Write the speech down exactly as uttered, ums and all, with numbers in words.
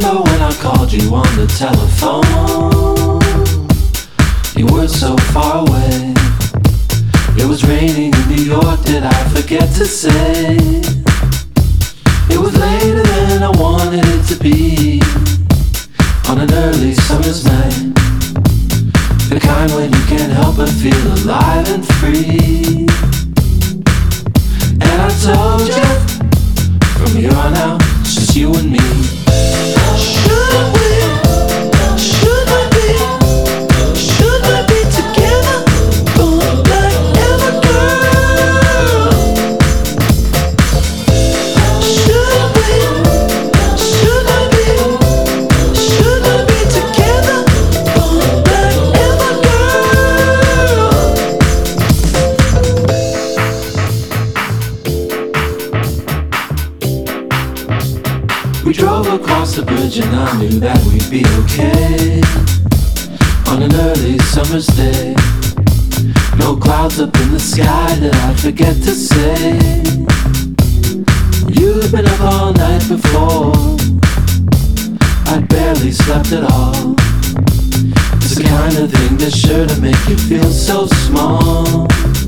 remember when I called you on the telephone. You were so far away. It was raining in New York, did I forget to say? It was later than I wanted it to be, on an early summer's night, the kind when you can't help but feel alive and free. And I told you, from here on out, it's just you and me. Should we, should we be, should we be together forever, girl? Should we, should we be, should we be together forever, girl? We drove across the bridge and I knew that we'd be okay, on an early summer's day. No clouds up in the sky that I'd forget to say. You'd been up all night before, I'd barely slept at all. It's the kind of thing that's sure to make you feel so small.